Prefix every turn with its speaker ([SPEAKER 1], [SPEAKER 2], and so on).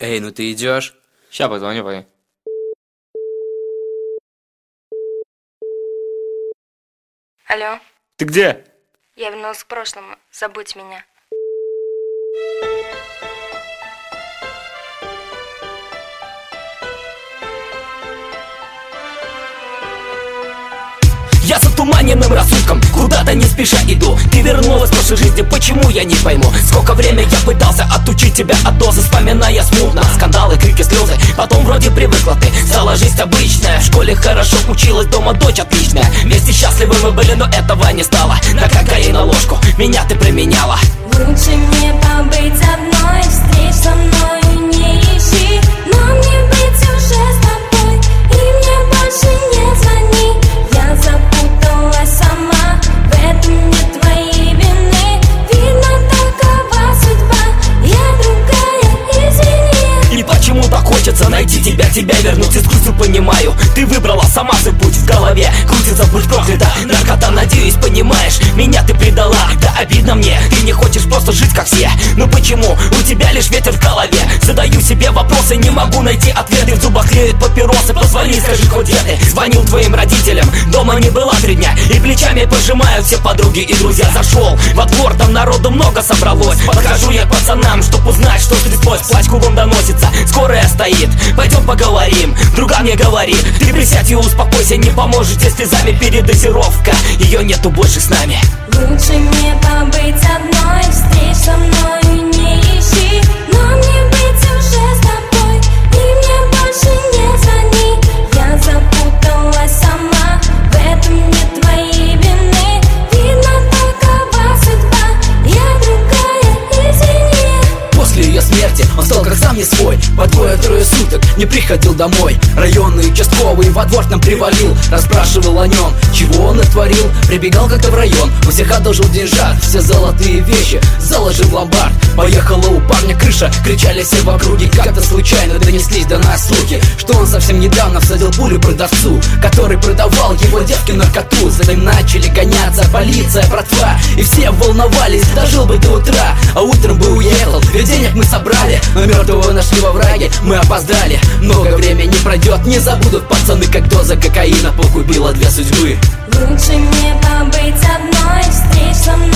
[SPEAKER 1] Эй, ну ты идешь?
[SPEAKER 2] Ща позвоню, пойду.
[SPEAKER 3] Алло,
[SPEAKER 2] Ты где?
[SPEAKER 3] я вернулась к прошлому. Забудь меня.
[SPEAKER 4] Я за туманенным рассудком куда-то не спеша иду. Ты вернулась в прошлой жизни, почему я не пойму? Сколько времени я пытался отучить тебя от дозы, вспоминая смутно скандалы, крики, слезы. Потом вроде привыкла ты, стала жизнь обычная. В школе хорошо училась, дома дочь отличная. Вместе счастливы мы были, но этого не стало. На кокаин ложку меня ты применяла.
[SPEAKER 5] Лучше мне побыть одной, встреч со мной не ищи. Но мне быть уже с тобой, и мне больше не звони. Я запуталась сама, в этом нет твоей вины. Видно, такова судьба, я другая, извини.
[SPEAKER 4] И почему так хочется найти тебя вернуть из грустью, понимаю. Ты выбрала сама свой путь, в голове крутится, будь проклята. Наркота, надеюсь, понимаешь, меня ты предала. Да обидно мне, ты не хочешь просто жить как все. Ну почему у тебя лишь ветер в голове? Задаю себе вопросы, не могу найти ответы. В зубах тлеют папиросы, позвони, скажи, хоть где ты. Звонил твоим родителям, дома не была 3 дня. И плечами пожимают все подруги и друзья. Зашел во двор, там народу много собралось. Подхожу я к пацанам, чтоб узнать, что стряслось. Плач кругом доносится, скорая стоит. Пойдем поговорим, друга мне говорит: ты присядь и успокойся, не поможет тебе слезами передозировка. Ее нету больше с нами.
[SPEAKER 5] Лучше мне побыть одной, встреч со мной не ищи. Но мне быть уже с тобой, и мне больше не звони. Я запуталась сама, в этом нет твоей вины. Видно, такова судьба, я другая, извини.
[SPEAKER 4] После ее смерти он стал как сам не свой. По 2-3 суток не приходил домой. Районный участковый во двор к нам привалил, расспрашивал о нем, чего он натворил. Прибегал как-то в район, у всех одолжил деньжат. Все золотые вещи заложил в ломбард. Поехала у парня крыша, кричали все в округе. Как-то случайно донеслись до нас слухи, что он совсем недавно всадил пулю продавцу, который продавал его девке наркоту. За ним начали гоняться полиция, братва, и все волновались, дожил бы до утра, а утром бы уехал. Ведь денег мы собрали, но мертвого нашли во враге. Мы опоздали, много времени пройдет, не забудут пацаны, как доза кокаина погубила 2 судьбы.
[SPEAKER 5] Лучше мне побыть одной, встреч со мной